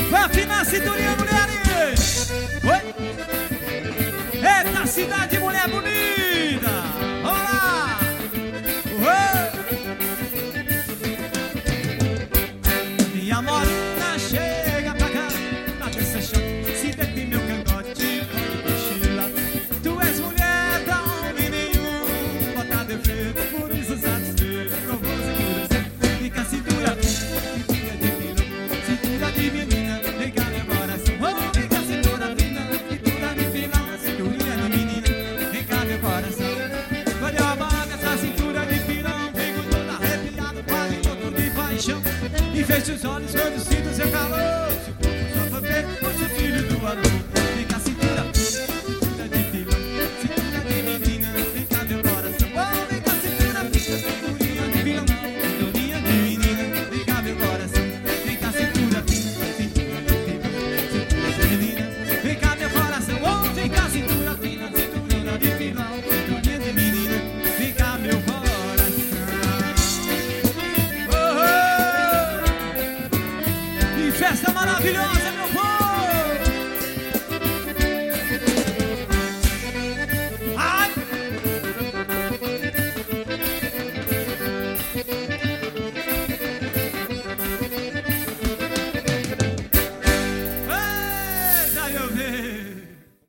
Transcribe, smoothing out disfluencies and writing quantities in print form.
Vai afinar a cinturinha, mulheres. Oi. Eita cidade, mulher bonita. Vamos lá. Minha morena chega pra cá, na dessa chão, se deita em meu cangote, pode cochila. Tu és mulher da homem nenhum, bota defeito, por isso satisfeito, com você por fica a cintura, cintura de pilão, cintura de menina, vem cá meu coração. Oh, vem cá cintura fina, cintura de pilão, cinturinha de menina, vem cá meu coração. Quando eu abago essa cintura de pilão, fico todo arrepiado, quase morto de paixão. E fecho os olhos quando sinto seu calor. Se o corpo só for feito, fosse o filho do amor. Vem cá cintura, cintura de pilão, cintura de menina, vem cá meu coração. Oh, vem cá cintura fina, cinturinha de pilão, cinturinha de menina, vem cá meu coração. Vem cá cintura fina, cintura de pilão, cintura de menina, vem cá meu coração. Oh, vem cá cintura fina, cintura de pilão, cinturinha de menina, vem cá meu coração. Festa maravilhosa!